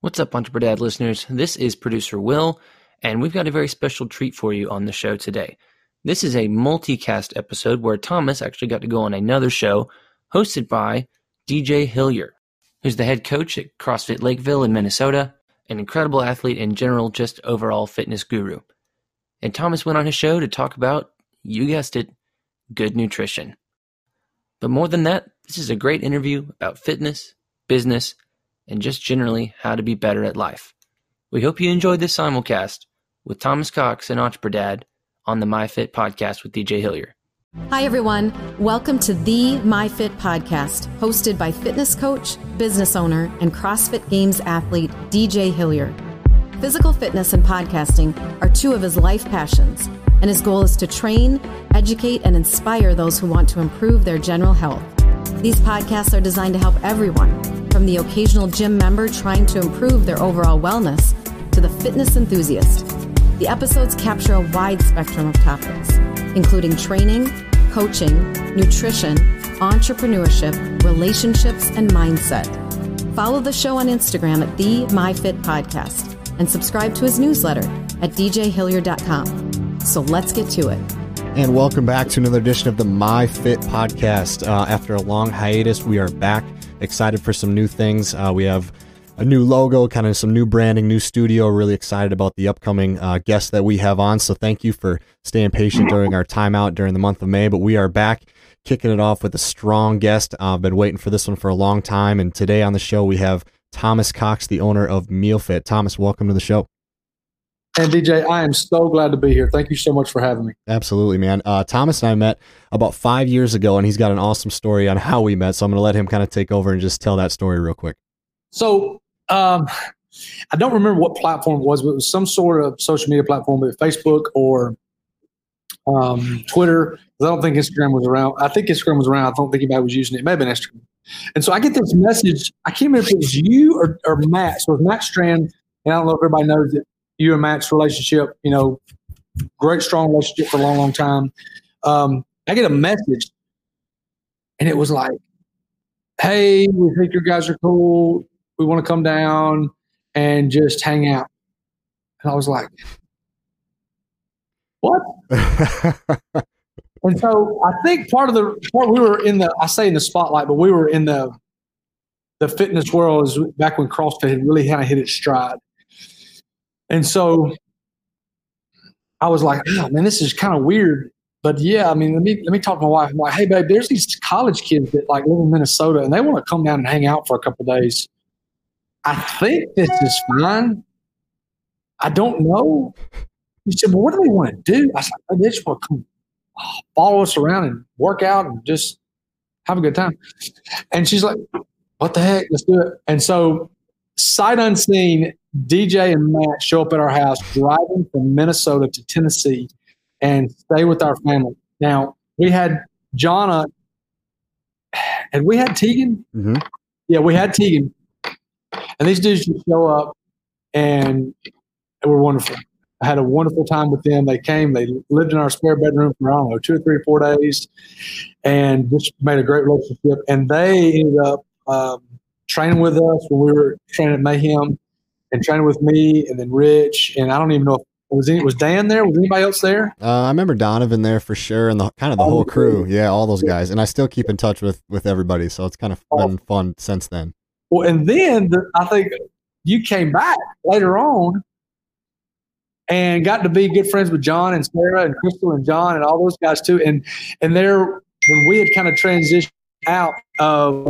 What's up, Entrepreneur Dad listeners? This is producer Will, and we've got a very special treat for you on the show today. This is a multicast episode where Thomas actually got to go on another show hosted by DJ Hillier, who's the head coach at CrossFit Lakeville in Minnesota, an incredible athlete and general just overall fitness guru. And Thomas went on his show to talk about, you guessed it, good nutrition. But more than that, this is a great interview about fitness, business, and just generally how to be better at life. We hope you enjoyed this simulcast with Thomas Cox and Entrepreneur Dad on the MyFit Podcast with DJ Hillier. Hi, everyone. Welcome to the MyFit Podcast, hosted by fitness coach, business owner, and CrossFit Games athlete DJ Hillier. Physical fitness and podcasting are two of his life passions, and his goal is to train, educate, and inspire those who want to improve their general health. These podcasts are designed to help everyone, from the occasional gym member trying to improve their overall wellness to the fitness enthusiast. The episodes capture a wide spectrum of topics, including training, coaching, nutrition, entrepreneurship, relationships, and mindset. Follow the show on Instagram at the MyFit Podcast and subscribe to his newsletter at djhillier.com. So let's get to it. And welcome back to another edition of the MyFit Podcast. After a long hiatus, we are back. Excited for some new things. We have a new logo, kind of some new branding, new studio. Really excited about the upcoming guests that we have on. So thank you for staying patient during our timeout during the month of May. But we are back, kicking it off with a strong guest. I've been waiting for this one for a long time. And today on the show, we have Thomas Cox, the owner of MealFit. Thomas, welcome to the show. And DJ, I am so glad to be here. Thank you so much for having me. Absolutely, man. Thomas and I met about 5 years ago, and he's got an awesome story on how we met. So I'm going to let him kind of take over and just tell that story real quick. So I don't remember what platform it was, but it was some sort of social media platform, but Facebook or Twitter. I don't think Instagram was around. I think Instagram was around. I don't think anybody was using it. It may have been Instagram. And so I get this message. I can't remember if it was you or Matt. So it was Matt Strand, and I don't know if everybody knows it. You and Matt's relationship, great, strong relationship for a long, long time. I get a message, and it was like, hey, we think you guys are cool. We want to come down and just hang out. And I was like, what? And so I think part we were in the spotlight, but we were in the fitness world is back when CrossFit had really kind of hit its stride. And so I was like, oh, man, this is kind of weird. But yeah, I mean, let me talk to my wife. I'm like, hey, babe, there's these college kids that live in Minnesota, and they want to come down and hang out for a couple of days. I think this is fine. I don't know. She said, well, what do they want to do? I said, they just want to come follow us around and work out and just have a good time. And she's like, what the heck? Let's do it. And so sight unseen, DJ and Matt show up at our house driving from Minnesota to Tennessee and stay with our family. Now, we had Jonna, and we had Tegan. Mm-hmm. Yeah, we had Tegan. And these dudes just show up, and they were wonderful. I had a wonderful time with them. They came, they lived in our spare bedroom for, 2 or 3 or 4 days, and just made a great relationship. And they ended up training with us when we were training at Mayhem, and training with me, and then Rich, and I don't even know if was Dan there? Was anybody else there? I remember Donovan there for sure, and the whole crew. Yeah, all those guys. And I still keep in touch with everybody, so it's kind of been fun since then. Well, and then I think you came back later on and got to be good friends with John and Sarah and Crystal and John and all those guys too. And there, when we had kind of transitioned out of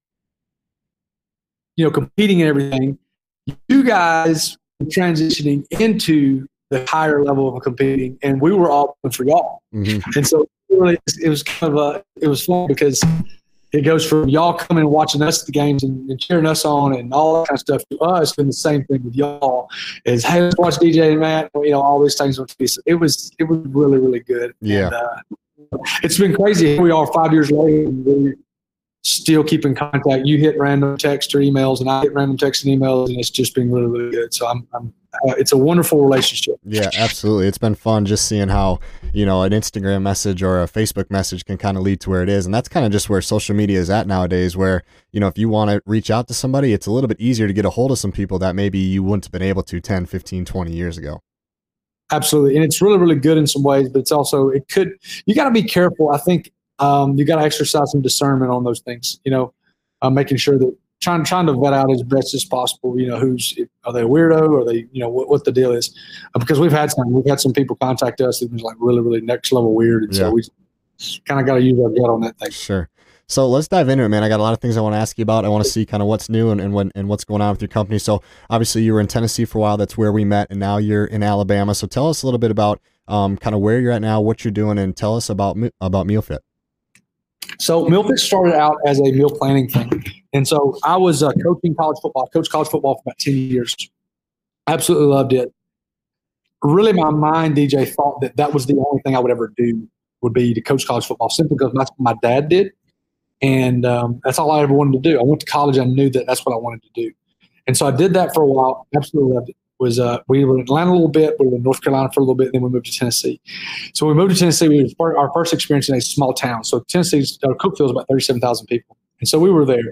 competing and everything, you guys were transitioning into the higher level of competing, and we were all for y'all. Mm-hmm. And so it was kind of it was fun because it goes from y'all coming and watching us at the games and cheering us on and all that kind of stuff to us doing the same thing with y'all is, hey, let's watch DJ and Matt, all these things. It was really, really good. Yeah. And, it's been crazy. Here we are 5 years later, and we're still keep in contact. You hit random text or emails, and I hit random texts and emails, and it's just been really, really good. So I'm it's a wonderful relationship. Yeah, absolutely. It's been fun just seeing how, an Instagram message or a Facebook message can kind of lead to where it is. And that's kind of just where social media is at nowadays, where, if you want to reach out to somebody, it's a little bit easier to get a hold of some people that maybe you wouldn't have been able to 10, 15, 20 years ago. Absolutely. And it's really, really good in some ways, but it's also, you got to be careful. I think you got to exercise some discernment on those things, making sure that trying to vet out as best as possible, are they a weirdo, or are they, what the deal is, because we've had some people contact us that was like really, really next level weird. And so we kind of got to use our gut on that thing. Sure. So let's dive into it, man. I got a lot of things I want to ask you about. I want to see kind of what's new and what's going on with your company. So obviously you were in Tennessee for a while. That's where we met. And now you're in Alabama. So tell us a little bit about kind of where you're at now, what you're doing, and tell us about MealFit. So MealFit started out as a meal planning thing. And so I was coaching college football. I coached college football for about 10 years. Absolutely loved it. Really, my mind, DJ, thought that was the only thing I would ever do would be to coach college football, simply because that's what my dad did. And that's all I ever wanted to do. I went to college. I knew that that's what I wanted to do. And so I did that for a while. Absolutely loved it. We were in Atlanta a little bit. We were in North Carolina for a little bit. Then we moved to Tennessee. So when we moved to Tennessee, our first experience in a small town. So Tennessee's Cookeville is about 37,000 people. And so we were there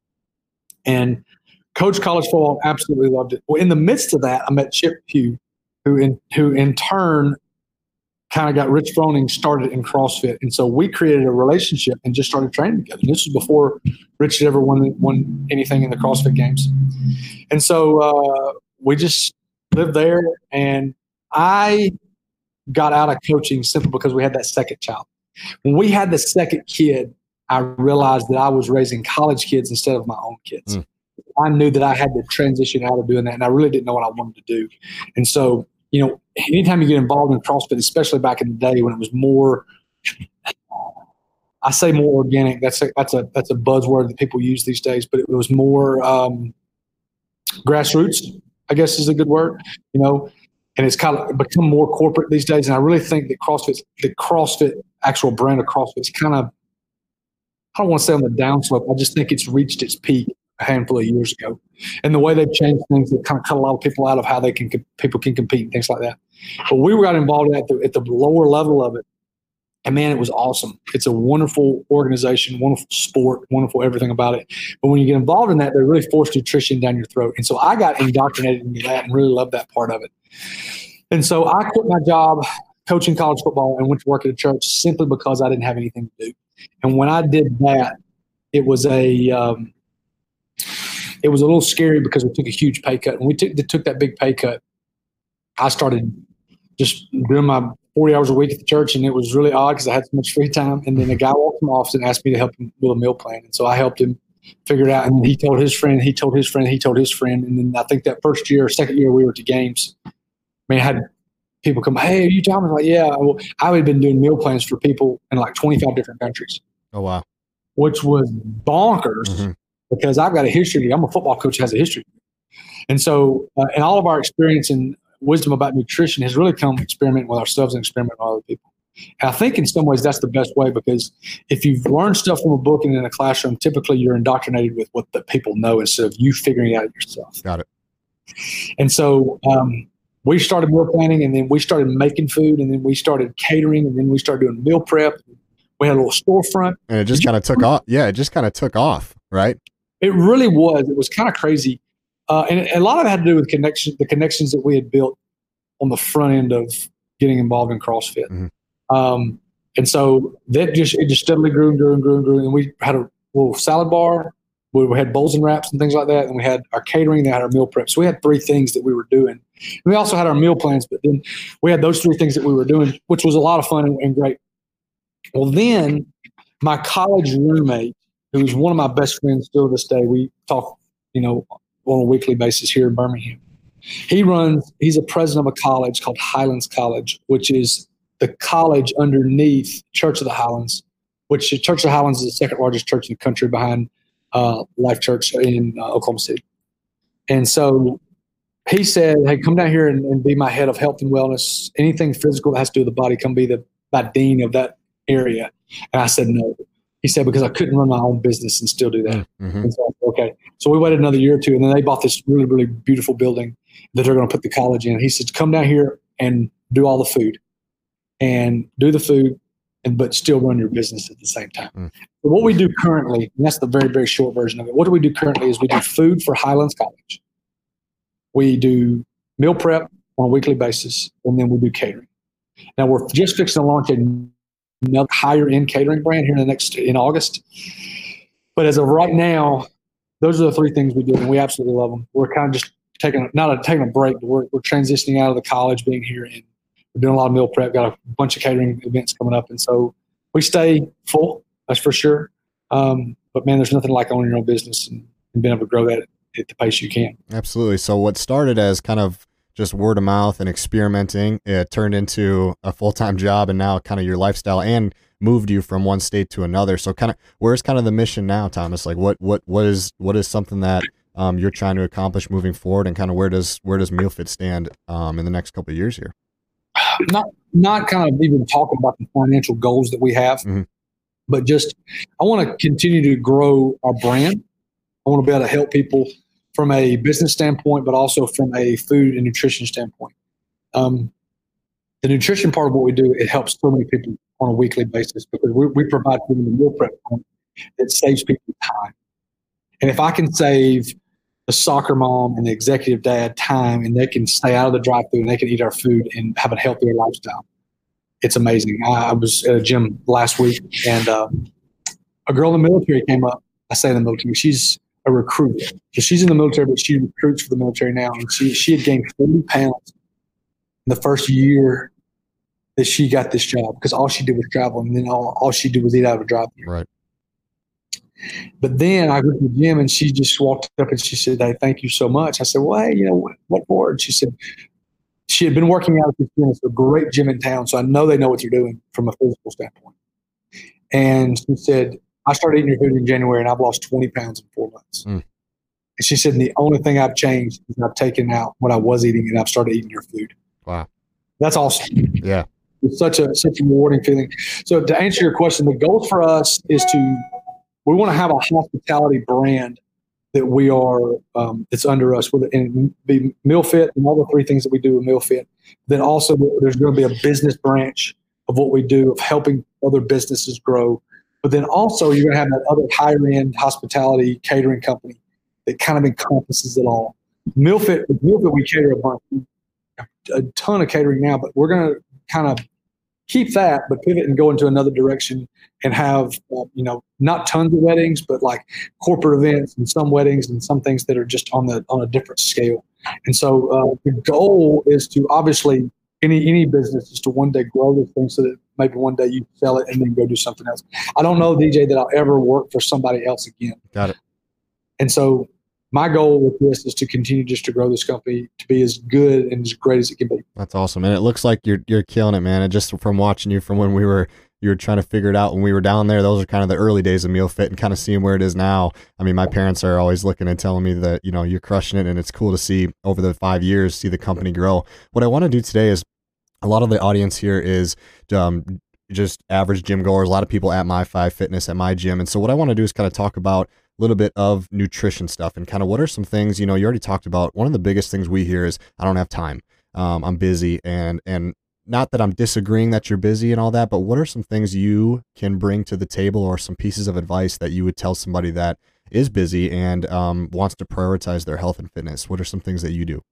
and coached college football. Absolutely loved it. Well, in the midst of that, I met Chip Pugh, who in turn kind of got Rich Froning started in CrossFit. And so we created a relationship and just started training together. And this was before Rich had ever won anything in the CrossFit Games. And so we just lived there. And I got out of coaching simply because we had that second child. When we had the second kid, I realized that I was raising college kids instead of my own kids. I knew that I had to transition out of doing that, and I really didn't know what I wanted to do. And so, anytime you get involved in CrossFit, especially back in the day when it was more, I say more organic. That's a buzzword that people use these days, but it was more grassroots, I guess is a good word, and it's kind of become more corporate these days. And I really think that the CrossFit actual brand of CrossFit is kind of, I don't want to say on the downslope. I just think it's reached its peak a handful of years ago. And the way they've changed things, they've kind of cut a lot of people out of how people can compete and things like that. But we got involved at the lower level of it. And man, it was awesome. It's a wonderful organization, wonderful sport, wonderful everything about it. But when you get involved in that, they really force nutrition down your throat. And so I got indoctrinated into that and really loved that part of it. And so I quit my job coaching college football and went to work at a church simply because I didn't have anything to do. And when I did that, it was a little scary because we took a huge pay cut. When we took that big pay cut, I started just doing my 40 hours a week at the church, and it was really odd because I had so much free time. And then a guy walked in my office and asked me to help him with a meal plan. And so I helped him figure it out. And he told his friend, he told his friend, he told his friend. And then I think that first year, second year we were at the games, I had people come, "Hey, are you Tom?" I was like, "Yeah." Well, I had been doing meal plans for people in like 25 different countries. Oh, wow. Which was bonkers because I've got a history. I'm a football coach who has a history. And so, and all of our experience and wisdom about nutrition has really come experimenting with ourselves and experimenting with other people. And I think in some ways that's the best way, because if you've learned stuff from a book and in a classroom, typically you're indoctrinated with what the people know instead of you figuring it out yourself. Got it. And so we started meal planning, and then we started making food, and then we started catering, and then we started doing meal prep. We had a little storefront. And it just kind of took off. Yeah, it just kind of took off, right? It really was. It was kind of crazy. And a lot of it had to do with the connections that we had built on the front end of getting involved in CrossFit. And so it just steadily grew and grew and grew and grew. And we had a little salad bar. We had bowls and wraps and things like that. And we had our catering, then had our meal prep. So we had three things that we were doing. And we also had our meal plans, but then we had those three things that we were doing, which was a lot of fun and great. Well, then my college roommate, who's one of my best friends still to this day, we talk, on a weekly basis here in Birmingham. He's a president of a college called Highlands College, which is the college underneath Church of the Highlands, which Church of the Highlands is the second largest church in the country behind Life Church in Oklahoma City. And so he said, "Hey, come down here and be my head of health and wellness. Anything physical that has to do with the body, come be my dean of that area." And I said, "No." He said, "Because I couldn't run my own business and still do that." And so I said, okay. So we waited another year or two, and then they bought this really, really beautiful building. that they're going to put the college in. He said, come down here and do all the food but still run your business at the same time. So what we do currently, and that's the very, very short version of it. What do we do currently is we do food for Highlands College. We do meal prep on a weekly basis, and then we do catering. Now we're just fixing to launch another higher end catering brand here in August. But as of right now, those are the three things we do, and we absolutely love them. We're kind of just taking a break, but we're transitioning out of the college, being here, and we're doing a lot of meal prep. Got a bunch of catering events coming up, and so we stay full. That's for sure. But man, there's nothing like owning your own business and being able to grow that at the pace you can. Absolutely. So what started as kind of just word of mouth and experimenting, it turned into a full-time job, and now kind of your lifestyle, and moved you from one state to another. So kind of, where's kind of the mission now, Thomas? Like what is something that you're trying to accomplish moving forward, and kind of where does MealFit stand in the next couple of years here? Not kind of even talking about the financial goals that we have, but just I want to continue to grow our brand. I want to be able to help people from a business standpoint, but also from a food and nutrition standpoint. The nutrition part of what we do, it helps so many people on a weekly basis, because we provide food in the meal prep that saves people time. And if I can save the soccer mom and the executive dad time, and they can stay out of the drive-thru and they can eat our food and have a healthier lifestyle, it's amazing. I was at a gym last week, and a girl in the military came up. I say in the military, she's a recruit. So she's in the military, but she recruits for the military now. And she had gained 40 pounds in the first year that she got this job, because all she did was travel, and then all she did was eat out of a drive-thru. Right. But then I went to the gym, and she just walked up and she said, "Hey, thank you so much." I said, "Well, hey, what for?" And she said she had been working out at this gym. It's a great gym in town, so I know they know what they're doing from a physical standpoint. And she said, "I started eating your food in January, and I've lost 20 pounds in 4 months." And she said, "The only thing I've changed is I've taken out what I was eating, and I've started eating your food." Wow. That's awesome. Yeah. It's such a rewarding feeling. So to answer your question, the goal for us is we want to have a hospitality brand that we are, it's under us, and be MealFit and all the three things that we do with MealFit. Then also there's going to be a business branch of what we do, of helping other businesses grow. But then also you're going to have that other higher end hospitality catering company that kind of encompasses it all. MealFit, we cater a ton of catering now, but we're going to kind of keep that, but pivot and go into another direction and have, not tons of weddings, but like corporate events and some weddings and some things that are just on a different scale. And so the goal is to, obviously, any business is to one day grow this thing so that maybe one day you sell it and then go do something else. I don't know, DJ, that I'll ever work for somebody else again. Got it. And so my goal with this is to continue just to grow this company to be as good and as great as it can be. That's awesome. And it looks like you're killing it, man. And just from watching you from when you were trying to figure it out when we were down there, those are kind of the early days of MealFit, and kind of seeing where it is now. I mean, my parents are always looking and telling me that, you're crushing it, and it's cool to see over the 5 years, see the company grow. What I want to do today is, a lot of the audience here is just average gym goers, a lot of people at My5 Fitness, at my gym. And so what I want to do is kind of talk about a little bit of nutrition stuff, and kind of what are some things, you already talked about. One of the biggest things we hear is, I don't have time. I'm busy, and not that I'm disagreeing that you're busy and all that, but what are some things you can bring to the table, or some pieces of advice that you would tell somebody that is busy and wants to prioritize their health and fitness? What are some things that you do?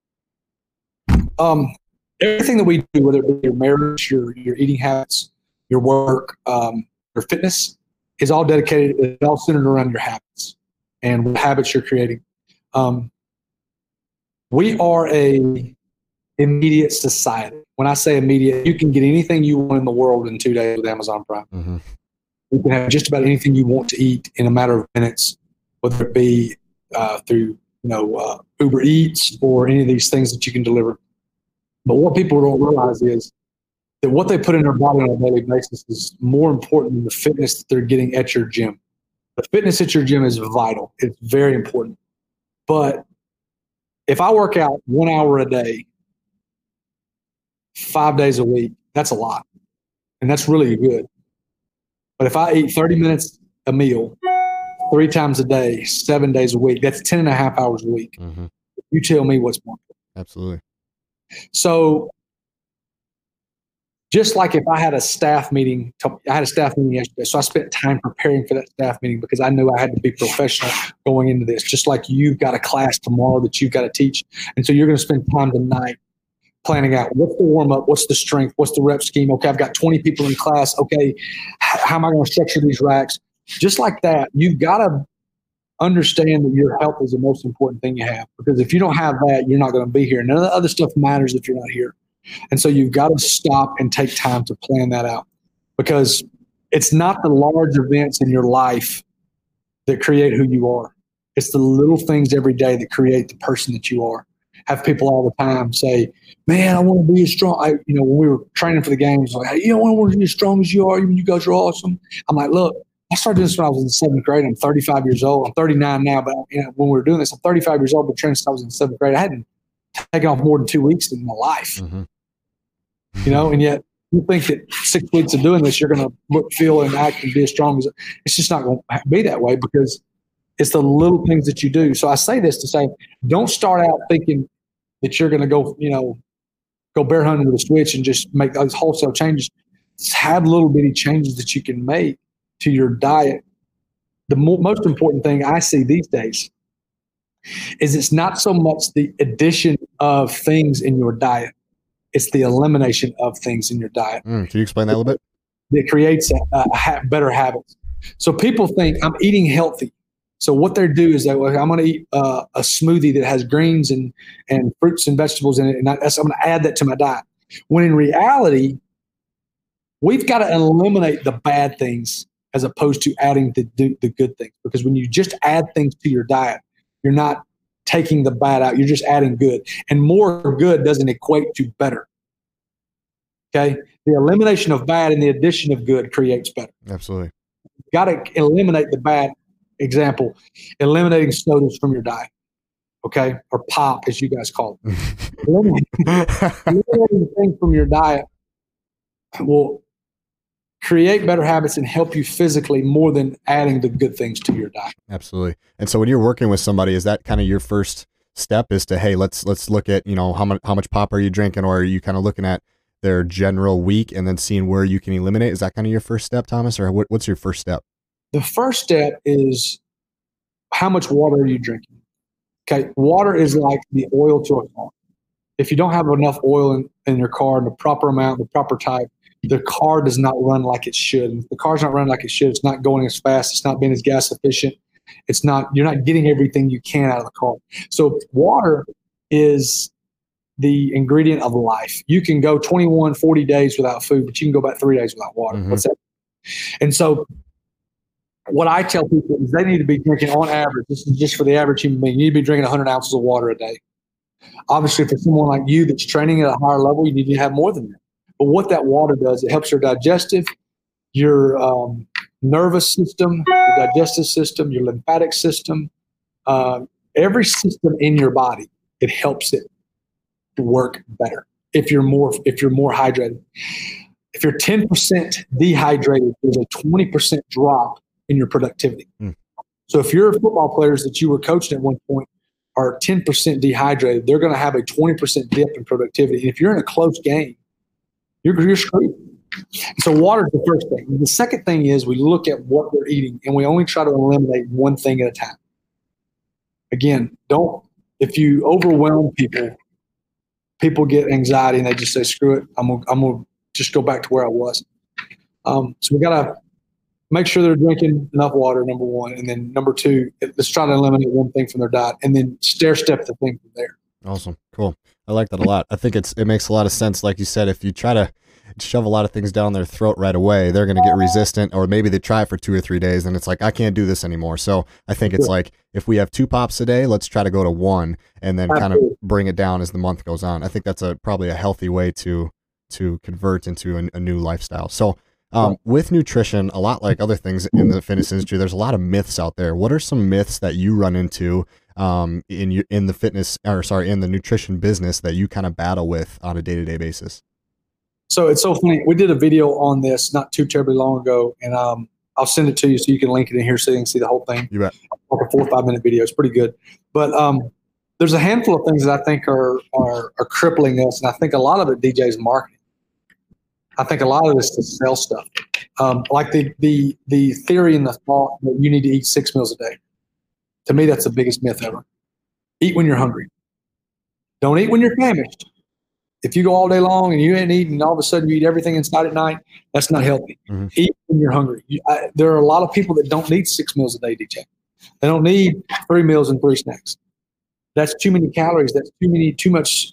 Everything that we do, whether it be your marriage, your eating habits, your work, your fitness, is all dedicated, it's all centered around your habits and what habits you're creating. We are a immediate society. When I say immediate, you can get anything you want in the world in 2 days with Amazon Prime. Mm-hmm. You can have just about anything you want to eat in a matter of minutes, whether it be through Uber Eats or any of these things that you can deliver. But what people don't realize is that what they put in their body on a daily basis is more important than the fitness that they're getting at your gym. The fitness at your gym is vital. It's very important. But if I work out 1 hour a day, 5 days a week, that's a lot. And that's really good. But if I eat 30 minutes a meal, 3 times a day, 7 days a week, that's 10 and a half hours a week. Mm-hmm. You tell me what's more. Absolutely. So just like if I had a staff meeting, yesterday, so I spent time preparing for that staff meeting because I knew I had to be professional going into this. Just like you've got a class tomorrow that you've got to teach, and so you're going to spend time tonight planning out what's the warm up, what's the strength, what's the rep scheme. Okay, I've got 20 people in class. Okay, how am I going to structure these racks? Just like that, you've got to understand that your health is the most important thing you have, because if you don't have that, you're not going to be here. None of the other stuff matters if you're not here. And so you've got to stop and take time to plan that out, because it's not the large events in your life that create who you are. It's the little things every day that create the person that you are. Have people all the time say, man, I want to be as strong. When we were training for the games, like, I want to be as strong as you are. You guys are awesome. I'm like, look, I started doing this when I was in 7th grade. I'm 35 years old. I'm 39 now, but when we were doing this, I'm 35 years old, but training since I was in 7th grade. I hadn't taken off more than 2 weeks in my life. Mm-hmm. And yet you think that 6 weeks of doing this, you're going to look, feel, and act and be as strong as it. It's just not going to be that way, because it's the little things that you do. So I say this to say, don't start out thinking that you're going to go bear hunting with a switch and just make those wholesale changes. Have little bitty changes that you can make to your diet. The most important thing I see these days is it's not so much the addition of things in your diet. It's the elimination of things in your diet. Can you explain that a little bit? It creates better habits. So people think I'm eating healthy. So what they do is I'm going to eat a smoothie that has greens and fruits and vegetables in it, and I'm going to add that to my diet. When in reality, we've got to eliminate the bad things as opposed to adding the good things. Because when you just add things to your diet, you're not taking the bad out. You're just adding good. And more good doesn't equate to better. Okay? The elimination of bad and the addition of good creates better. Absolutely. You've got to eliminate the bad. Example, eliminating sodas from your diet. Okay? Or pop, as you guys call it. Eliminating things from your diet will create better habits and help you physically more than adding the good things to your diet. Absolutely. And so when you're working with somebody, is that kind of your first step, is to, hey, let's look at, how much pop are you drinking, or are you kind of looking at their general week and then seeing where you can eliminate? Is that kind of your first step, Thomas, or what's your first step? The first step is, how much water are you drinking? Okay. Water is like the oil to a car. If you don't have enough oil in your car in the proper amount, the proper type, the car does not run like it should. If the car's not running like it should, it's not going as fast, it's not being as gas efficient. You're not getting everything you can out of the car. So water is the ingredient of life. You can go 21, 40 days without food, but you can go about 3 days without water. Mm-hmm. What's that? And so what I tell people is they need to be drinking, on average, this is just for the average human being, you need to be drinking 100 ounces of water a day. Obviously, for someone like you that's training at a higher level, you need to have more than that. But what that water does, it helps your digestive, your nervous system, your digestive system, your lymphatic system, every system in your body. It helps it to work better if you're more hydrated. If you're 10% dehydrated, there's a 20% drop in your productivity. So if your football players that you were coaching at one point are 10% dehydrated, they're going to have a 20% dip in productivity. And if you're in a close game, you're screwed. So water is the first thing. The second thing is we look at what we're eating, and we only try to eliminate one thing at a time. Again, if you overwhelm people get anxiety and they just say, screw it, I'm gonna just go back to where I was. So we got to make sure they're drinking enough water, number one. And then number two, let's try to eliminate one thing from their diet, and then stair-step the thing from there. Awesome. Cool. I like that a lot. I think it makes a lot of sense. Like you said, if you try to shove a lot of things down their throat right away, they're going to get resistant, or maybe they try it for 2 or 3 days and it's like, I can't do this anymore. So I think it's like, if we have 2 pops a day, let's try to go to 1 and then kind of bring it down as the month goes on. I think that's probably a healthy way to convert into a new lifestyle. So with nutrition, a lot like other things in the fitness industry, there's a lot of myths out there. What are some myths that you run into in the nutrition business that you kind of battle with on a day-to-day basis? So it's so funny. We did a video on this not too terribly long ago, and I'll send it to you so you can link it in here so you can see the whole thing. You bet. Like a 4 or 5 minute video. It's pretty good. But there's a handful of things that I think are crippling us, and I think a lot of it, DJ, is marketing. I think a lot of this is to sell stuff, like the theory and the thought that you need to eat 6 meals a day. To me, that's the biggest myth ever. Eat when you're hungry. Don't eat when you're famished. If you go all day long and you ain't eating, and all of a sudden you eat everything inside at night, that's not healthy. Mm-hmm. Eat when you're hungry. There are a lot of people that don't need 6 meals a day, DJ. They don't need 3 meals and 3 snacks. That's too many calories. That's too much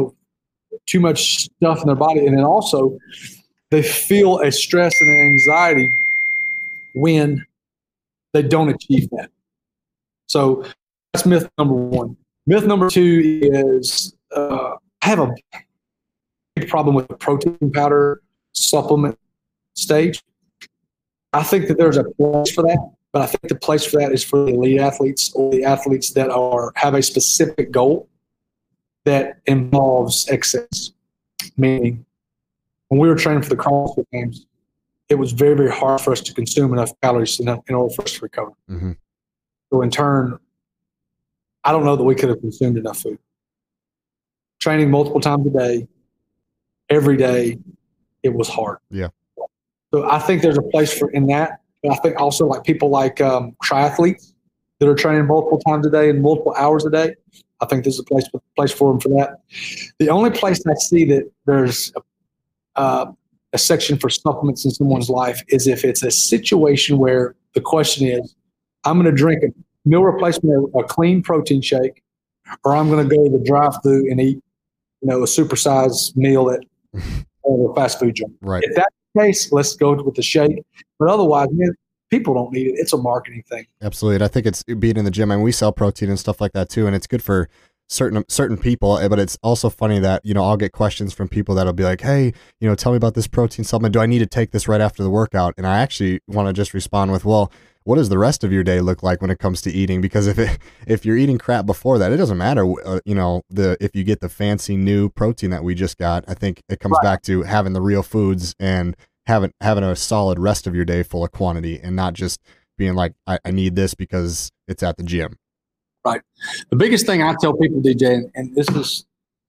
stuff in their body. And then also they feel a stress and an anxiety when they don't achieve that. So that's myth number 1. Myth number 2 is I have a big problem with the protein powder supplement stage. I think that there's a place for that, but I think the place for that is for the elite athletes or the athletes that have a specific goal that involves excess. Meaning, when we were training for the CrossFit Games, it was very, very hard for us to consume enough calories in order for us to recover. Mm-hmm. So in turn, I don't know that we could have consumed enough food. Training multiple times a day, every day, it was hard. Yeah. So I think there's a place for in that. But I think also like people like triathletes that are training multiple times a day and multiple hours a day. I think there's a place for them for that. The only place I see that there's a section for supplements in someone's life is if it's a situation where the question is, I'm going to drink a meal replacement, a clean protein shake, or I'm going to go to the drive-thru and eat, a supersized meal at a fast food joint. Right. If that's the case, let's go with the shake. But otherwise, people don't need it. It's a marketing thing. Absolutely. And I think it's being in the gym. I mean, we sell protein and stuff like that too, and it's good for certain people, but it's also funny that, I'll get questions from people that'll be like, hey, tell me about this protein supplement. Do I need to take this right after the workout? And I actually want to just respond with, well, what does the rest of your day look like when it comes to eating? Because if you're eating crap before that, it doesn't matter. If you get the fancy new protein that we just got, I think it comes back to having the real foods and having a solid rest of your day full of quantity and not just being like, I need this because it's at the gym. Right. The biggest thing I tell people, DJ, and this is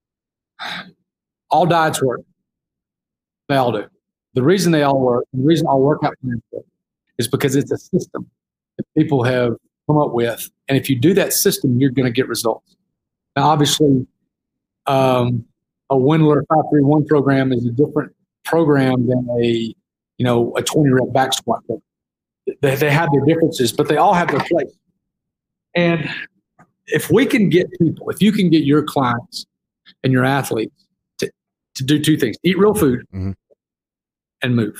all diets work. They all do. The reason they all work, and the reason all workout plans work, is because it's a system that people have come up with. And if you do that system, you're going to get results. Now, obviously, a Wendler 531 program is a different program than a 20-rep back squat program. They have their differences, but they all have their place. And if we can get people, if you can get your clients and your athletes to do 2 things, eat real food and move,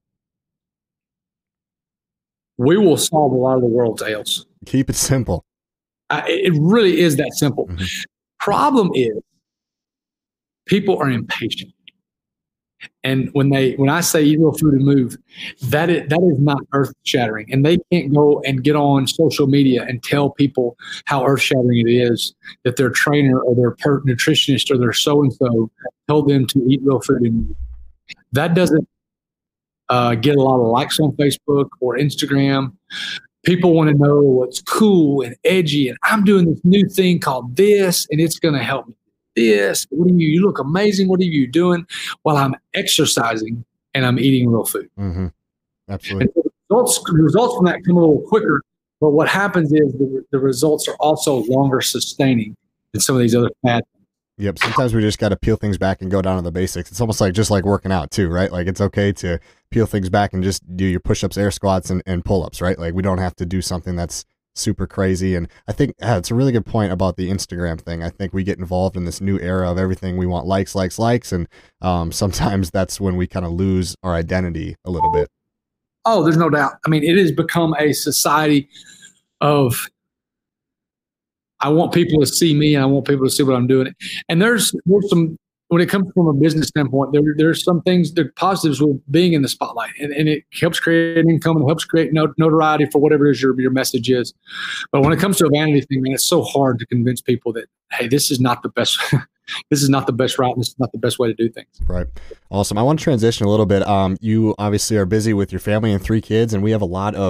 we will solve a lot of the world's ails. Keep it simple. It really is that simple. Mm-hmm. Problem is, people are impatient. And when I say eat real food and move, that is not earth shattering. And they can't go and get on social media and tell people how earth shattering it is that their trainer or their nutritionist or their so-and-so told them to eat real food and move. That doesn't get a lot of likes on Facebook or Instagram. People want to know what's cool and edgy, and I'm doing this new thing called this, and it's going to help me. This, you look amazing. What are you doing? While I'm exercising and I'm eating real food. Mm-hmm. Absolutely. And the results from that come a little quicker, but what happens is the results are also longer sustaining than some of these other fad things. Yep. Sometimes we just got to peel things back and go down to the basics. It's almost like just like working out too, right? Like it's okay to peel things back and just do your push-ups, air squats, and pull-ups, right? Like we don't have to do something that's super crazy. And I think it's a really good point about the Instagram thing. I think we get involved in this new era of everything we want likes. And sometimes that's when we kind of lose our identity a little bit. Oh, there's no doubt. I mean, it has become a society of, I want people to see me and I want people to see what I'm doing. And there's some, when it comes from a business standpoint, there's some things, there are positives with being in the spotlight, and it helps create income and helps create notoriety for whatever it is your message is. But when it comes to a vanity thing, man, it's so hard to convince people that, hey, this is not the best. This is not the best route. And this is not the best way to do things. Right. Awesome. I want to transition a little bit. You obviously are busy with your family and 3 kids, and we have a lot of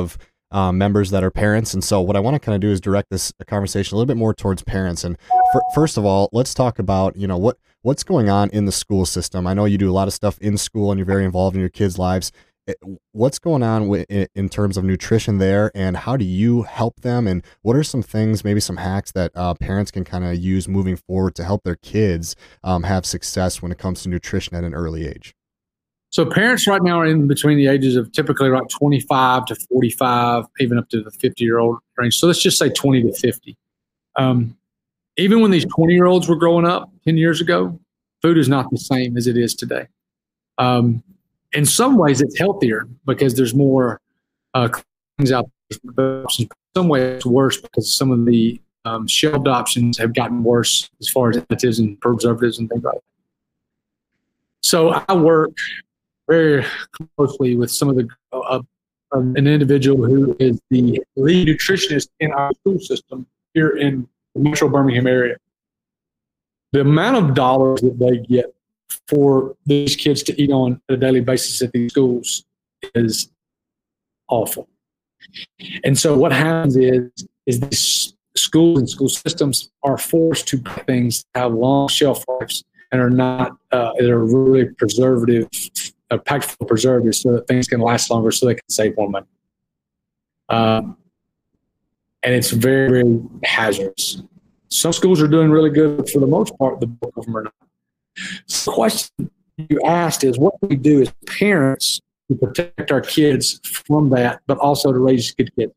members that are parents. And so what I want to kind of do is direct this conversation a little bit more towards parents. And first of all, let's talk about, what's going on in the school system. I know you do a lot of stuff in school and you're very involved in your kids' lives. What's going on in terms of nutrition there, and how do you help them? And what are some things, maybe some hacks that parents can kind of use moving forward to help their kids have success when it comes to nutrition at an early age? So parents right now are in between the ages of typically like 25 to 45, even up to the 50-year-old range. So let's just say 20 to 50. Even when these 20-year-olds were growing up 10 years ago, food is not the same as it is today. In some ways, it's healthier because there's more things out there. In some ways, it's worse because some of the shelved options have gotten worse as far as additives and preservatives and things like that. So I work very closely with some of the an individual who is the lead nutritionist in our school system here in the Metro Birmingham area. The amount of dollars that they get for these kids to eat on a daily basis at these schools is awful. And so what happens is these schools and school systems are forced to buy things that have long shelf lives and are not that are really packed full of preservatives so that things can last longer so they can save more money. And it's very, very hazardous. Some schools are doing really good, but for the most part, the bulk of them are not. So the question you asked is, what do we do as parents to protect our kids from that, but also to raise good kids?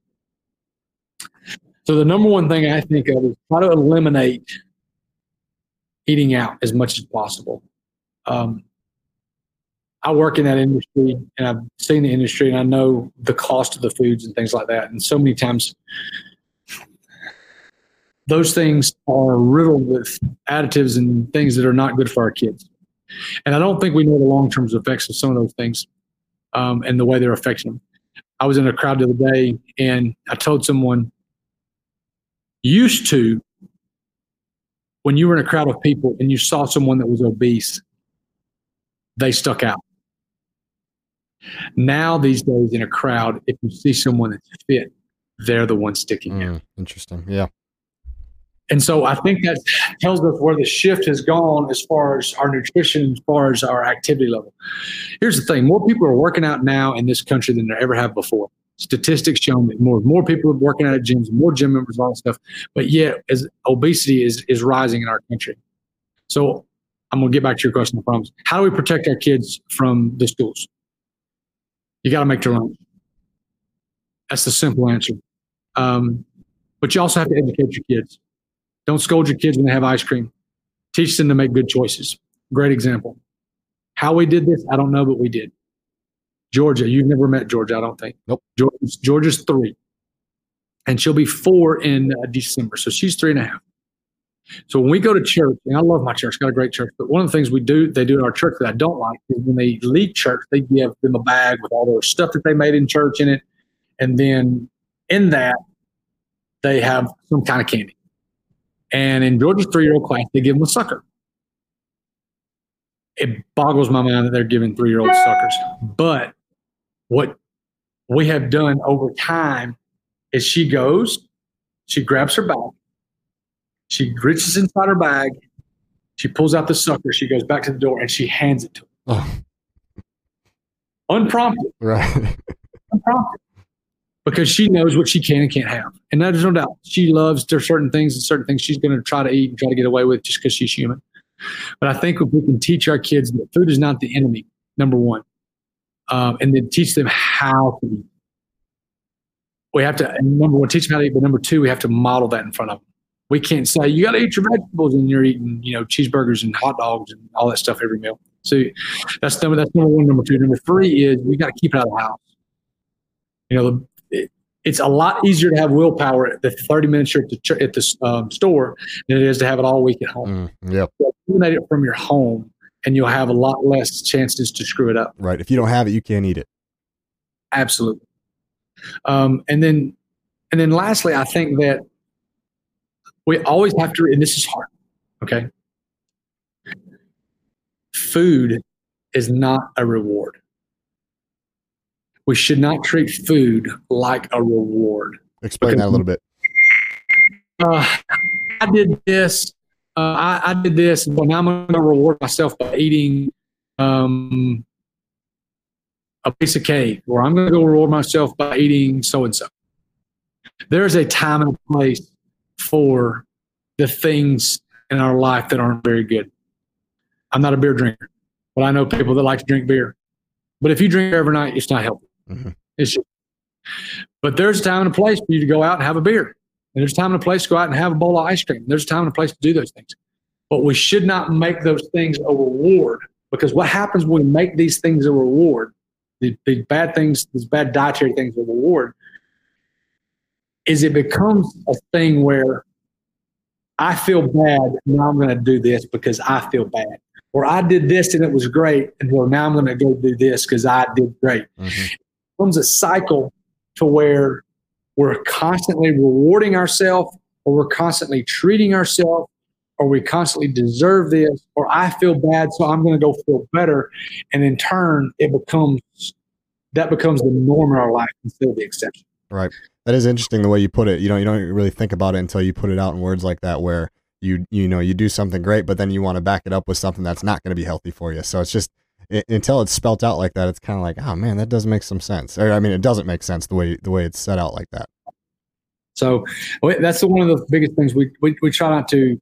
So the number one thing I think of is try to eliminate eating out as much as possible. I work in that industry, and I've seen the industry, and I know the cost of the foods and things like that. And so many times, those things are riddled with additives and things that are not good for our kids. And I don't think we know the long-term effects of some of those things and the way they're affecting them. I was in a crowd the other day, and I told someone, used to, when you were in a crowd of people and you saw someone that was obese, they stuck out. Now, these days in a crowd, if you see someone that's fit, they're the ones sticking out. Interesting. Yeah. And so I think that tells us where the shift has gone as far as our nutrition, as far as our activity level. Here's the thing. More people are working out now in this country than there ever have before. Statistics show that more people are working out at gyms, more gym members, all that stuff. But yet, as obesity is rising in our country. So I'm going to get back to your question, I promise. How do we protect our kids from the schools? You got to make their lunch. That's the simple answer. But you also have to educate your kids. Don't scold your kids when they have ice cream. Teach them to make good choices. Great example. How we did this, I don't know, but we did. Georgia, you've never met Georgia, I don't think. Nope. Georgia's 3. And she'll be 4 in December. So she's 3.5. So when we go to church, and I love my church, got a great church, but one of the things they do at our church that I don't like is when they leave church, they give them a bag with all their stuff that they made in church in it. And then in that, they have some kind of candy. And in Georgia's 3-year-old class, they give them a sucker. It boggles my mind that they're giving 3-year-old suckers. But what we have done over time is she grabs her bag, she reaches inside her bag, she pulls out the sucker, she goes back to the door, and she hands it to him. Oh. Unprompted. Right. Unprompted. Because she knows what she can and can't have. And there's no doubt she loves there's certain things she's going to try to eat and try to get away with just because she's human. But I think if we can teach our kids that food is not the enemy, number one, and then teach them how to eat. We have to, number one, teach them how to eat, but number two, we have to model that in front of them. We can't say, you got to eat your vegetables and you're eating, cheeseburgers and hot dogs and all that stuff every meal. So that's number one. Number two. Number three is we got to keep it out of the house. It's a lot easier to have willpower at the 30 minutes you're at the store than it is to have it all week at home. Yep. So eliminate it from your home, and you'll have a lot less chances to screw it up. Right. If you don't have it, you can't eat it. Absolutely. And then lastly, I think that we always have to, and this is hard, okay? Food is not a reward. we should not treat food like a reward. Explain that a little bit. I did this. I did this. Well, now I'm going to reward myself by eating a piece of cake, or I'm going to go reward myself by eating so-and-so. There's a time and a place for the things in our life that aren't very good. I'm not a beer drinker, but I know people that like to drink beer. But if you drink every night, it's not healthy. Mm-hmm. But there's a time and a place for you to go out and have a beer. And there's a time and a place to go out and have a bowl of ice cream. There's a time and a place to do those things. But we should not make those things a reward, because what happens when we make these things a reward, the bad things, these bad dietary things a reward, is it becomes a thing where I feel bad, now I'm going to do this because I feel bad. Or I did this and it was great, and well, now I'm going to go do this because I did great. Mm-hmm. It becomes a cycle to where we're constantly rewarding ourselves, or we're constantly treating ourselves, or we constantly deserve this, or I feel bad, so I'm going to go feel better. And in turn, that becomes the norm in our life instead of the exception. Right. That is interesting the way you put it. You don't really think about it until you put it out in words like that, where you do something great, but then you want to back it up with something that's not going to be healthy for you. So it's just until it's spelt out like that, it's kind of like, oh man, that does make some sense. Or, I mean, it doesn't make sense the way it's set out like that. So that's one of the biggest things we try not to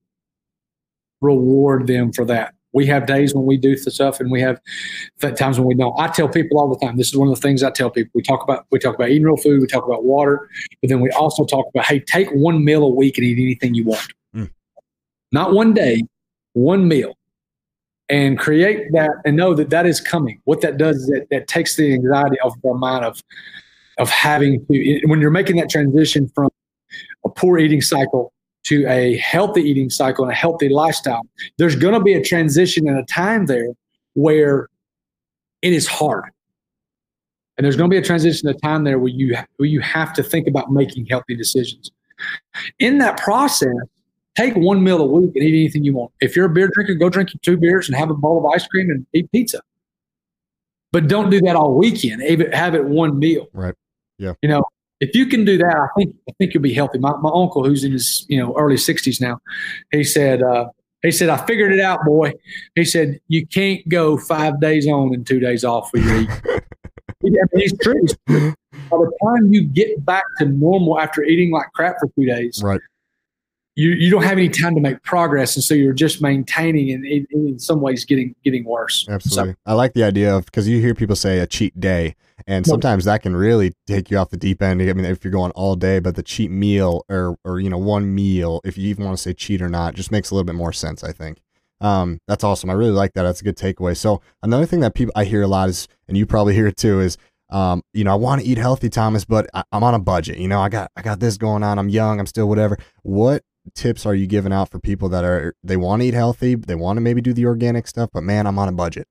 reward them for that. We have days when we do stuff, and we have times when we don't. I tell people all the time, this is one of the things I tell people. We talk about eating real food, we talk about water, but then we also talk about, hey, take one meal a week and eat anything you want. Not one day, one meal, and create that and know that is coming. What that does is that takes the anxiety off of our mind of having to, when you're making that transition from a poor eating cycle to a healthy eating cycle and a healthy lifestyle, there's going to be a transition and a time there where it is hard. And there's going to be a transition, a time there where you have to think about making healthy decisions. In that process, take one meal a week and eat anything you want. If you're a beer drinker, go drink 2 beers and have a bowl of ice cream and eat pizza. But don't do that all weekend. Have it one meal. Right. Yeah. If you can do that, I think you'll be healthy. My uncle, who's in his early 60s now, he said, I figured it out, boy. He said, you can't go 5 days on and 2 days off for your eating. He's true. By the time you get back to normal after eating like crap for 2 days, right, you don't have any time to make progress, and so you're just maintaining and in some ways getting worse. Absolutely. I like the idea of, because you hear people say a cheat day, and sometimes that can really take you off the deep end. I mean, if you're going all day, but the cheat meal or one meal, if you even want to say cheat or not, just makes a little bit more sense, I think. That's awesome. I really like that. That's a good takeaway. So another thing that I hear a lot is, and you probably hear it too, is I want to eat healthy, Thomas, but I'm on a budget. I got this going on. I'm young. I'm still whatever. What tips are you giving out for people that they want to eat healthy, they want to maybe do the organic stuff, but man, I'm on a budget?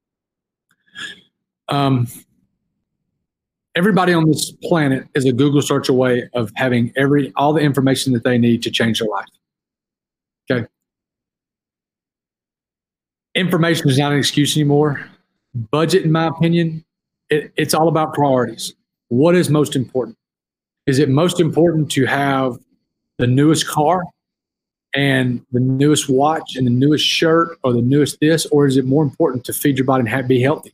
Everybody on this planet is a Google search away of having all the information that they need to change their life. Okay. Information is not an excuse anymore. Budget, in my opinion, it's all about priorities. What is most important? Is it most important to have the newest car and the newest watch and the newest shirt or the newest this, or is it more important to feed your body and be healthy?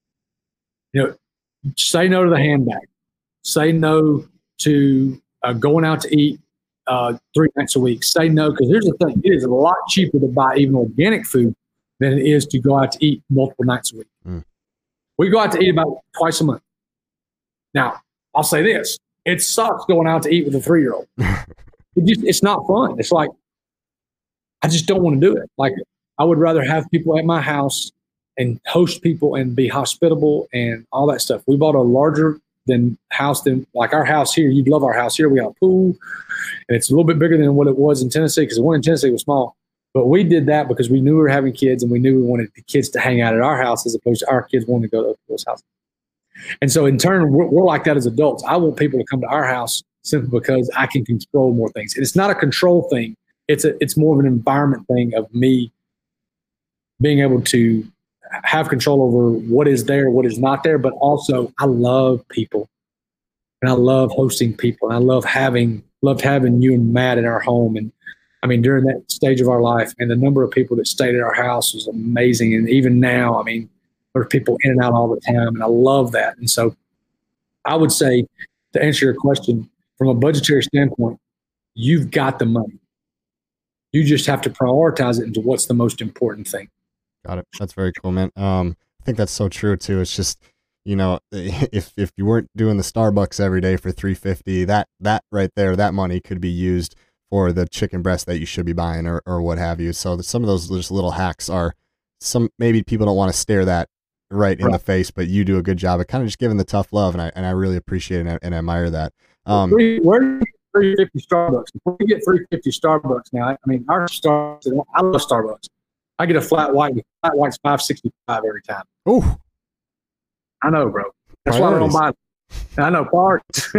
Say no to the handbag. Say no to going out to eat 3 nights a week. Say no, because here's the thing. It is a lot cheaper to buy even organic food than it is to go out to eat multiple nights a week. We go out to eat about twice a month. Now, I'll say this. It sucks going out to eat with a 3-year-old. It's not fun. It's like, I just don't want to do it. Like, I would rather have people at my house and host people and be hospitable and all that stuff. We bought a larger house than like our house here. You'd love our house here. We got a pool, and it's a little bit bigger than what it was in Tennessee, because the one in Tennessee was small. But we did that because we knew we were having kids, and we knew we wanted the kids to hang out at our house as opposed to our kids wanting to go to those houses. And so in turn, we're like that as adults. I want people to come to our house simply because I can control more things. And it's not a control thing. It's more of an environment thing of me being able to have control over what is there, what is not there. But also, I love people, and I love hosting people, and I loved having you and Matt in our home. And I mean, during that stage of our life, and the number of people that stayed at our house was amazing. And even now, I mean, there's people in and out all the time, and I love that. And so I would say, to answer your question, from a budgetary standpoint, you've got the money. You just have to prioritize it into what's the most important thing. Got it. That's very cool, man. I think that's so true too. It's just, you know, if you weren't doing the Starbucks every day for $3.50, that right there, that money could be used for the chicken breast that you should be buying or what have you. So some of those just little hacks are maybe people don't want to stare that right in the face, but you do a good job of kind of just giving the tough love, and I really appreciate it and admire that. Where do you get $3.50 Starbucks? Before you get $3.50 Starbucks now, I mean, our Starbucks, I love Starbucks. I get a flat white. Flat white's $5.65 every time. Oh, I know, bro. That's why I don't buy it. I know, parts.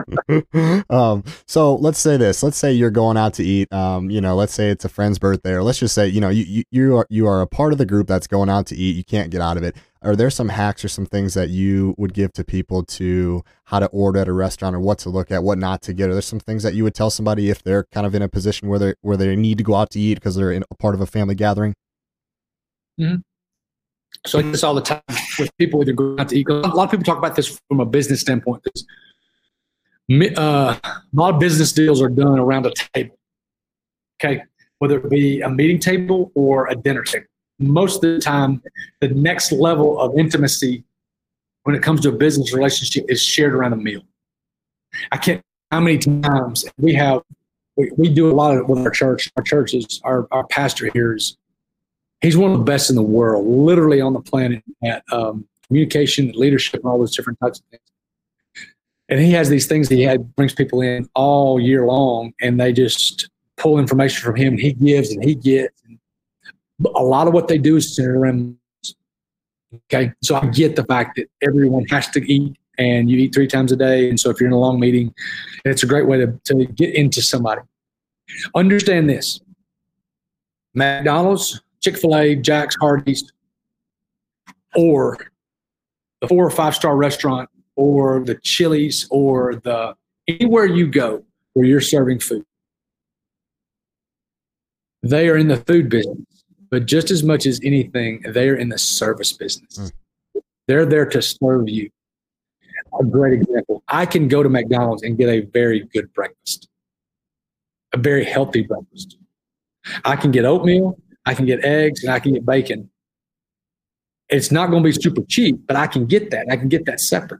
So let's say this. Let's say you're going out to eat. You know, let's say it's a friend's birthday, or let's just say, you know, you are a part of the group that's going out to eat. You can't get out of it. Are there some hacks or some things that you would give to people to how to order at a restaurant, or what to look at, what not to get? Are there some things that you would tell somebody if they're kind of in a position where they need to go out to eat because they're in a part of a family gathering? Mm-hmm. So I do this all the time with people either going out to eat. A lot of people talk about this from a business standpoint. A lot of business deals are done around a table, okay, whether it be a meeting table or a dinner table. Most of the time, the next level of intimacy when it comes to a business relationship is shared around a meal. I can't how many times we do a lot of it with our church. Our churches, our pastor here he's one of the best in the world, literally on the planet at communication, leadership, and all those different types of things. And he has these things brings people in all year long, and they just pull information from him, and he gives and he gets. And a lot of what they do is centered around. Okay, so I get the fact that everyone has to eat, and you eat 3 times a day. And so if you're in a long meeting, it's a great way to get into somebody. Understand this: McDonald's, Chick-fil-A, Jack's, Hardee's, or the 4 or 5 star restaurant, or the Chili's, or anywhere you go where you're serving food. They are in the food business, but just as much as anything, they are in the service business. They're there to serve you. A great example: I can go to McDonald's and get a very good breakfast, a very healthy breakfast. I can get oatmeal, I can get eggs, and I can get bacon. It's not going to be super cheap, but I can get that. I can get that separate.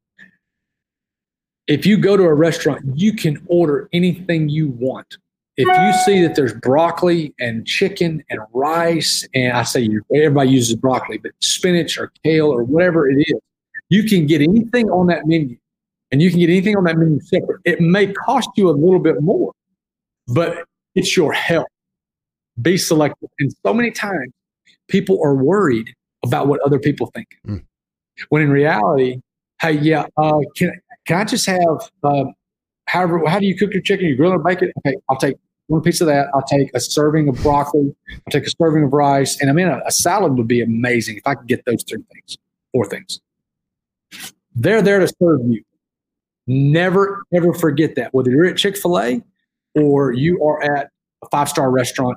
If you go to a restaurant, you can order anything you want. If you see that there's broccoli and chicken and rice, and I say everybody uses broccoli, but spinach or kale or whatever it is, you can get anything on that menu, and you can get anything on that menu separate. It may cost you a little bit more, but it's your health. Be selective. And so many times people are worried about what other people think. When in reality, hey, yeah, can I just have, how do you cook your chicken? You grill or bake it? Okay, I'll take 1 piece of that. I'll take a serving of broccoli. I'll take a serving of rice. And I mean, a salad would be amazing if I could get those 4 things. They're there to serve you. Never, ever forget that. Whether you're at Chick-fil-A or you are at a 5-star restaurant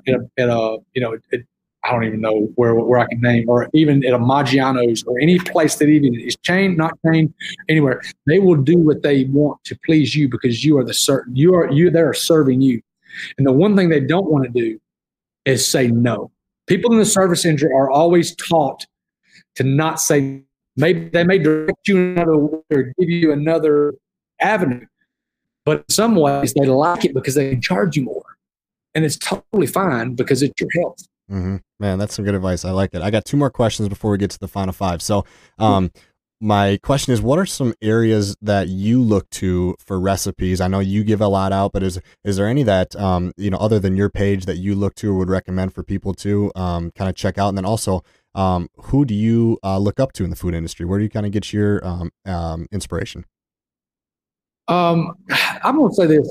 I don't even know where I can name, or even at a Maggiano's or any place that even is chained, not chained, anywhere. They will do what they want to please you because you are they're serving you. And the one thing they don't want to do is say no. People in the service industry are always taught to not say. Maybe they may direct you another way or give you another avenue, but in some ways they like it because they can charge you more, and it's totally fine because it's your health. Mm-hmm. Man, that's some good advice. I like it. I got 2 more questions before we get to the final 5. So, my question is, what are some areas that you look to for recipes? I know you give a lot out, but is there any that, other than your page that you look to or would recommend for people to kind of check out? And then also, who do you look up to in the food industry? Where do you kind of get your inspiration? I'm going to say this.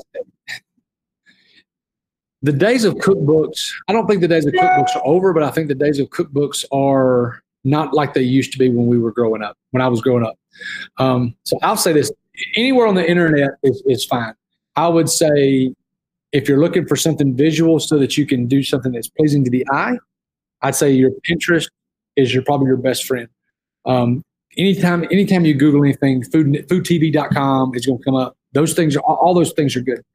The days of cookbooks, I don't think the days of cookbooks are over, but I think the days of cookbooks are not like they used to be when I was growing up. So I'll say this, anywhere on the internet is fine. I would say if you're looking for something visual so that you can do something that's pleasing to the eye, I'd say your Pinterest is probably your best friend. Anytime you Google anything, foodtv.com is going to come up. All those things are good.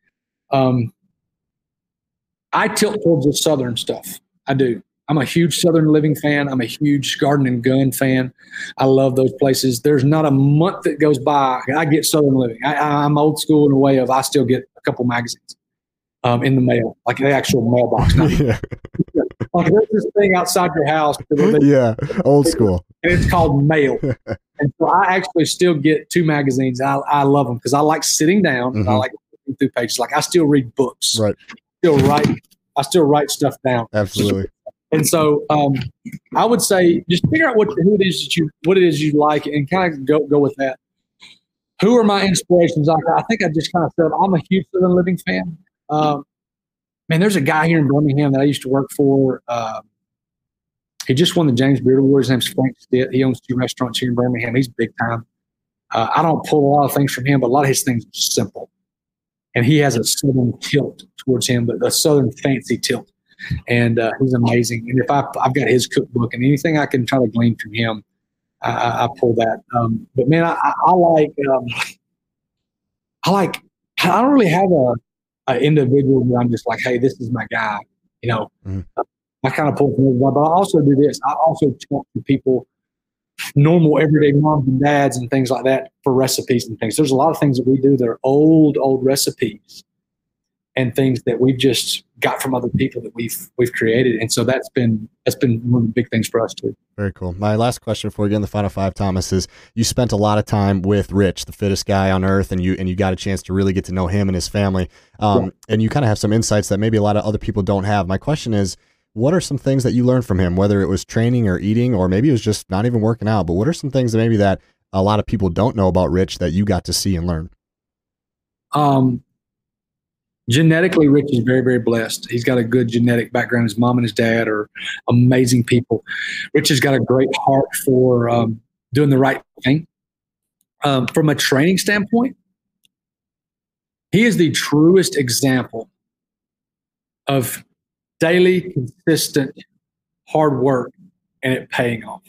I tilt towards the Southern stuff. I do. I'm a huge Southern Living fan. I'm a huge Garden and Gun fan. I love those places. There's not a month that goes by I get Southern Living. I'm old school in a way of I still get a couple magazines in the mail, like the actual mailbox. Yeah. Like there's this thing outside your house. Yeah, old school. And it's called mail. And so I actually still get 2 magazines. I love them because I like sitting down. And I like looking through pages. Like I still read books. Right. I still write stuff down. Absolutely. And so I would say just figure out what it is you like and kind of go with that. Who are my inspirations? I think I just kind of said I'm a huge Southern Living fan. Man, there's a guy here in Birmingham that I used to work for. He just won the James Beard Award. His name's Frank Stitt. He owns 2 restaurants here in Birmingham. He's big time. I don't pull a lot of things from him, but a lot of his things are simple. And he has a Southern tilt towards him, but a Southern fancy tilt. And he's amazing. And if I've got his cookbook and anything I can try to glean from him, I pull that. But man, I don't really have an individual where I'm just like, hey, this is my guy. You know, I kind of pull from everybody, but I also do this. I also talk to people, normal everyday moms and dads and things like that for recipes and things. There's a lot of things that we do that are old recipes and things that we've just got from other people that we've created. And so that's been one of the big things for us too. Very cool. My last question for you in the final 5, Thomas, is you spent a lot of time with Rich, the fittest guy on earth, and you got a chance to really get to know him and his family. And you kind of have some insights that maybe a lot of other people don't have. My question is, what are some things that you learned from him, whether it was training or eating, or maybe it was just not even working out, but what are some things that maybe that a lot of people don't know about Rich that you got to see and learn? Genetically, Rich is very, very blessed. He's got a good genetic background. His mom and his dad are amazing people. Rich has got a great heart for doing the right thing. From a training standpoint, he is the truest example of daily, consistent, hard work and it paying off.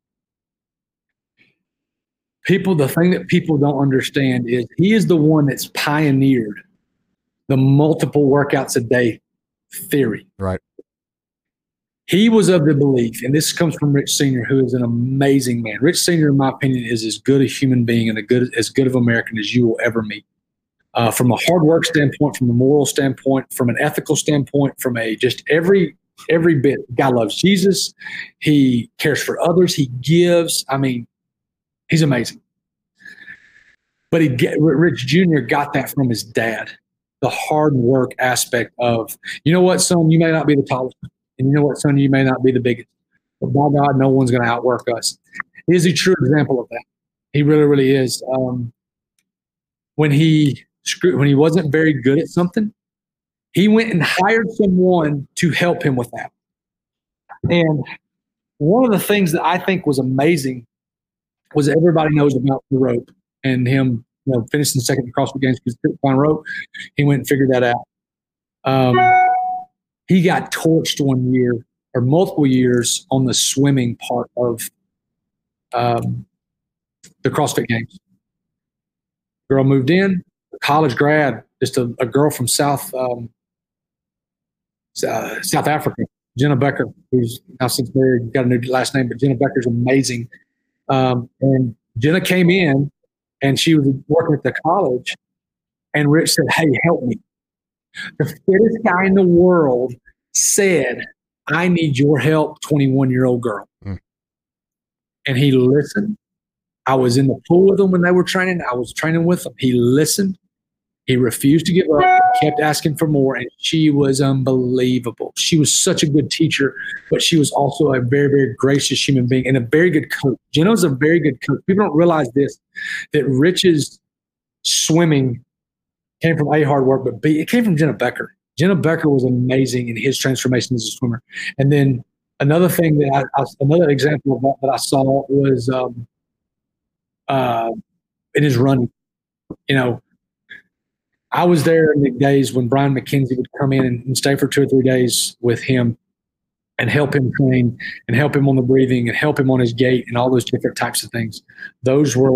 The thing that people don't understand is he is the one that's pioneered the multiple workouts a day theory. Right. He was of the belief, and this comes from Rich Sr., who is an amazing man. Rich Sr., in my opinion, is as good a human being and as good of American as you will ever meet. From a hard work standpoint, from a moral standpoint, from an ethical standpoint, from just every bit. God loves Jesus. He cares for others. He gives. I mean, he's amazing. But Rich Jr. got that from his dad. The hard work aspect of, you know what, son, you may not be the tallest, and you know what, son, you may not be the biggest, but by God, no one's going to outwork us. He is a true example of that. He really, really is. When he wasn't very good at something, he went and hired someone to help him with that. And one of the things that I think was amazing was everybody knows about the rope and him, finishing second at CrossFit Games because he couldn't find rope. He went and figured that out. He got torched one year or multiple years on the swimming part of the CrossFit Games. Girl moved in, a college grad, just a girl from South Africa, Jenna Becker, who's now since married, got a new last name, but Jenna Becker's amazing. And Jenna came in, and she was working at the college, and Rich said, hey, help me. The fittest guy in the world said, I need your help, 21-year-old girl. And he listened. I was in the pool with them when they were training. I was training with them. He listened. He refused to give up. He kept asking for more, and she was unbelievable. She was such a good teacher, but she was also a very, very gracious human being and a very good coach. Jenna's a very good coach. People don't realize this, that Rich's swimming came from A, hard work, but B, it came from Jenna Becker. Jenna Becker was amazing in his transformation as a swimmer. And then Another thing that another example of that I saw was in his running. You know, I was there in the days when Brian McKenzie would come in and stay for 2 or 3 days with him and help him train and help him on the breathing and help him on his gait and all those different types of things. Those were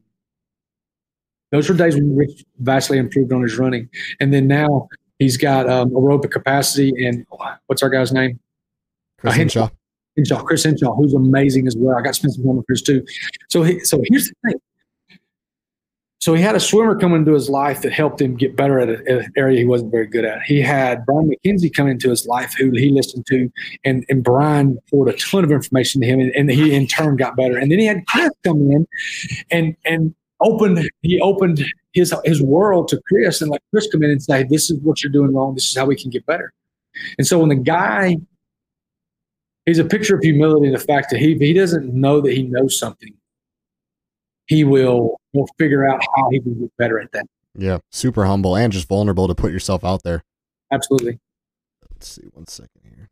days when Rich vastly improved on his running. And then now he's got aerobic capacity and what's our guy's name? Chris Hinshaw. Chris Hinshaw, who's amazing as well. I got to spend some time with Chris too. So here's the thing. So he had a swimmer come into his life that helped him get better at an area he wasn't very good at. He had Brian McKenzie come into his life, who he listened to, and Brian poured a ton of information to him, and he in turn got better. And then he had Chris come in and opened his world to Chris, and let Chris come in and say, "This is what you're doing wrong. This is how we can get better." And so when the guy, he's a picture of humility, the fact that he doesn't know that he knows something. He will figure out how he can get better at that. Yeah, super humble and just vulnerable to put yourself out there. Absolutely. Let's see, 1 second here.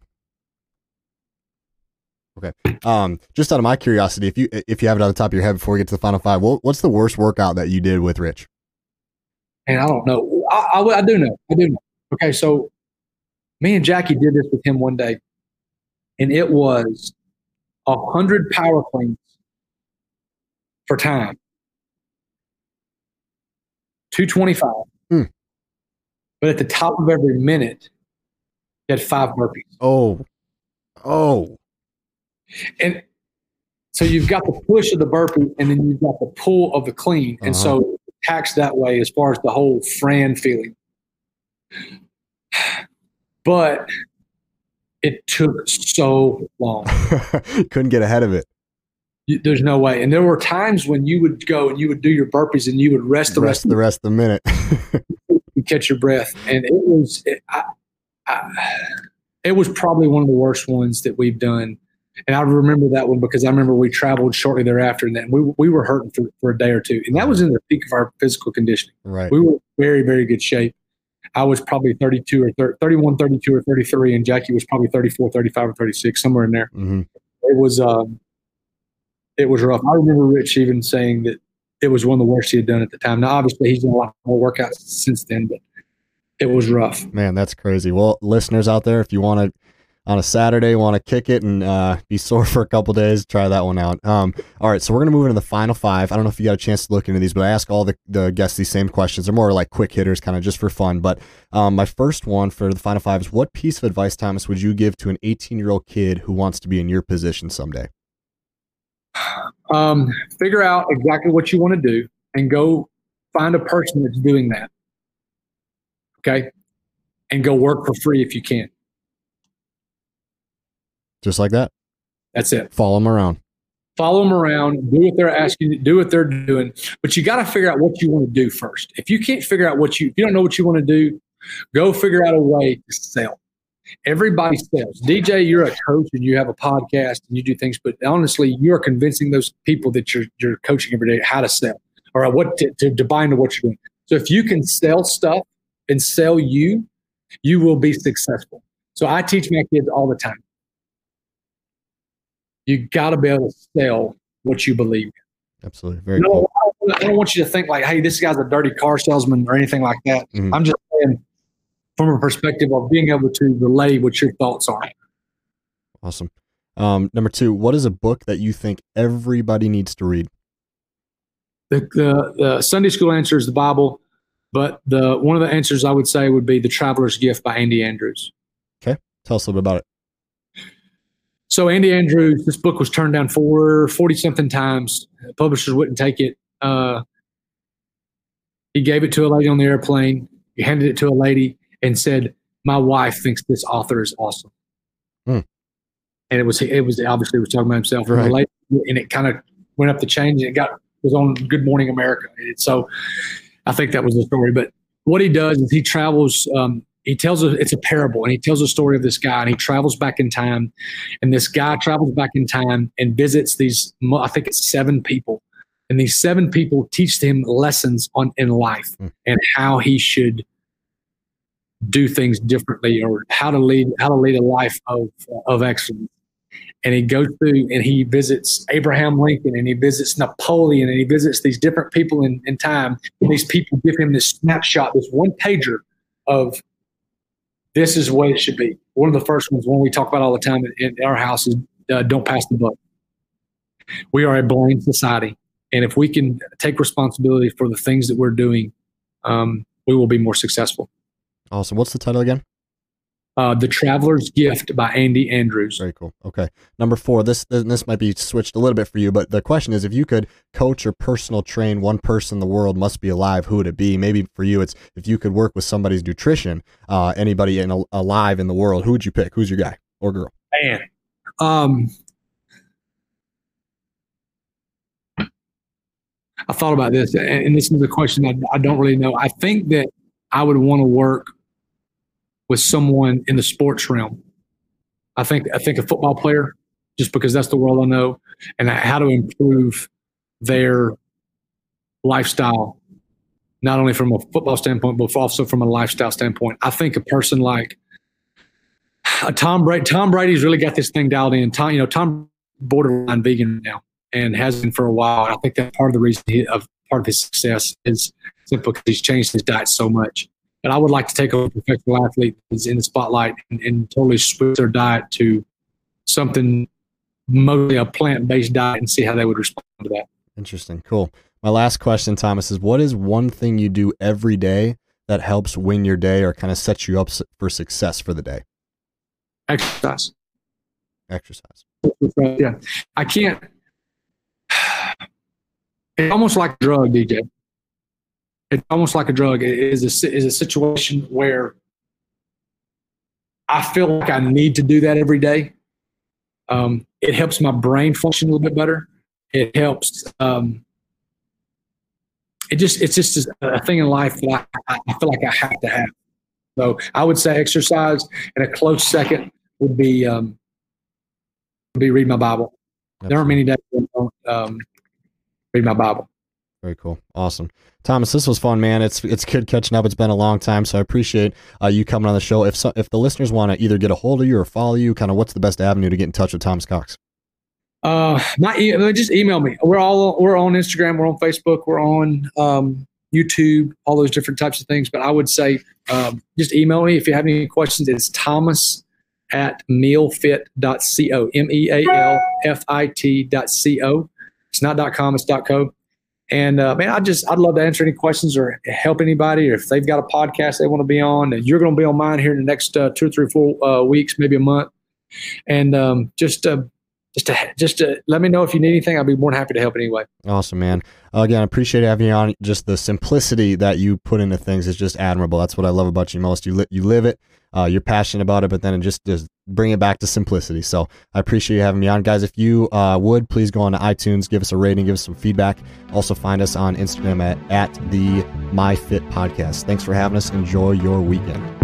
Okay. Just out of my curiosity, if you have it on the top of your head before we get to the final five, what's the worst workout that you did with Rich? And I don't know. I do know. Okay, so me and Jackie did this with him one day, and it was 100 power cleans for time. 225. But at the top of every minute, you had 5 burpees. Oh. And so you've got the push of the burpee, and then you've got the pull of the clean. And so it attacks that way as far as the whole Fran feeling. But it took so long. Couldn't get ahead of it. There's no way. And there were times when you would go and you would do your burpees and you would rest the rest of the minute. You catch your breath. And it was probably one of the worst ones that we've done. And I remember that one because I remember we traveled shortly thereafter, and then we were hurting for a day or two. And that was in the peak of our physical conditioning. Right. We were in very, very good shape. I was probably 31, 32, or 33, and Jackie was probably 34, 35, or 36, somewhere in there. Mm-hmm. It was rough. I remember Rich even saying that it was one of the worst he had done at the time. Now, obviously, he's done a lot more workouts since then, but it was rough. Man, that's crazy. Well, listeners out there, if you want to, on a Saturday, want to kick it and be sore for a couple days, try that one out. All right, so we're going to move into the final five. I don't know if you got a chance to look into these, but I ask all the guests these same questions. They're more like quick hitters, kind of just for fun. But my first one for the final five is, what piece of advice, Thomas, would you give to an 18-year-old kid who wants to be in your position someday? Figure out exactly what you want to do and go find a person that's doing that. Okay. And go work for free if you can. Just like that. That's it. Follow them around. Do what they're asking you, do what they're doing, but you got to figure out what you want to do first. If you can't figure out if you don't know what you want to do, go figure out a way to sell. Everybody sells. DJ, you're a coach and you have a podcast and you do things, but honestly, you're convincing those people that you're coaching every day how to sell or what to buy into what you're doing. So if you can sell stuff and sell you will be successful. So I teach my kids all the time. You got to be able to sell what you believe. Absolutely. Very cool. I don't want you to think like, hey, this guy's a dirty car salesman or anything like that. Mm-hmm. I'm just saying, from a perspective of being able to relay what your thoughts are. Awesome. Number two, what is a book that you think everybody needs to read? The Sunday school answer is the Bible, but one of the answers I would say would be The Traveler's Gift by Andy Andrews. Okay. Tell us a little bit about it. So Andy Andrews, this book was turned down 40-something times. Publishers wouldn't take it. He gave it to a lady on the airplane. He handed it to a lady and said, "My wife thinks this author is awesome." And it was obviously he was talking about himself. Right. And it kind of went up the chain, and was on Good Morning America. And so I think that was the story. But what he does is he travels. It's a parable, and he tells a story of this guy, and he travels back in time, and this guy travels back in time and visits these, I think it's 7 people, and these 7 people teach him lessons in life and how he should do things differently, or how to lead a life of excellence. and he goes through and he visits Abraham Lincoln and he visits Napoleon and he visits these different people in time. And these people give him this snapshot, this one pager of this is what it should be. One of the first ones, one we talk about all the time in our house, is don't pass the buck. We are a blind society. And if we can take responsibility for the things that we're doing, we will be more successful. Awesome. What's the title again? The Traveler's Gift by Andy Andrews. Very cool. Okay. Number 4, this might be switched a little bit for you, but the question is, if you could coach or personal train one person in the world must be alive, who would it be? Maybe for you, it's if you could work with somebody's nutrition, anybody alive in the world, who would you pick? Who's your guy or girl? Man. I thought about this, and this is a question I don't really know. I think that I would want to work with someone in the sports realm. I think a football player, just because that's the world I know, and how to improve their lifestyle, not only from a football standpoint, but also from a lifestyle standpoint. I think a person like Tom Brady. Tom Brady's really got this thing dialed in. Tom borderline vegan now, and has been for a while. I think that's part of the reason part of his success is simply because he's changed his diet so much. But I would like to take a professional athlete who's in the spotlight and totally switch their diet to something mostly a plant-based diet and see how they would respond to that. Interesting. Cool. My last question, Thomas, is what is one thing you do every day that helps win your day or kind of sets you up for success for the day? Exercise. Yeah. I can't. It's almost like a drug, DJ. It's almost like a drug. It is a situation where I feel like I need to do that every day. It helps my brain function a little bit better. It helps. It's just a thing in life that I feel like I have to have. So I would say exercise, and a close second would be read my Bible. Absolutely. There aren't many days I don't read my Bible. Very cool. Awesome. Thomas, this was fun, man. It's good catching up. It's been a long time, so I appreciate you coming on the show. If the listeners want to either get a hold of you or follow you, kind of what's the best avenue to get in touch with Thomas Cox? Just email me. We're on Instagram, we're on Facebook, we're on YouTube, all those different types of things. But I would say just email me if you have any questions. It's thomas@mealfit.co, mealfit.co. It's not .com, it's .co. And man, I'd love to answer any questions or help anybody, or if they've got a podcast they want to be on, and you're going to be on mine here in the next 2 or 3 or 4 weeks, maybe a month. And just to let me know if you need anything. I'll be more than happy to help anyway. Awesome, man. Again, I appreciate having you on. Just the simplicity that you put into things is just admirable. That's what I love about you most. You live it. You're passionate about it, but then just bring it back to simplicity. So I appreciate you having me on. Guys, if you would, please go on to iTunes, give us a rating, give us some feedback. Also find us on Instagram at the MyFit Podcast. Thanks for having us. Enjoy your weekend.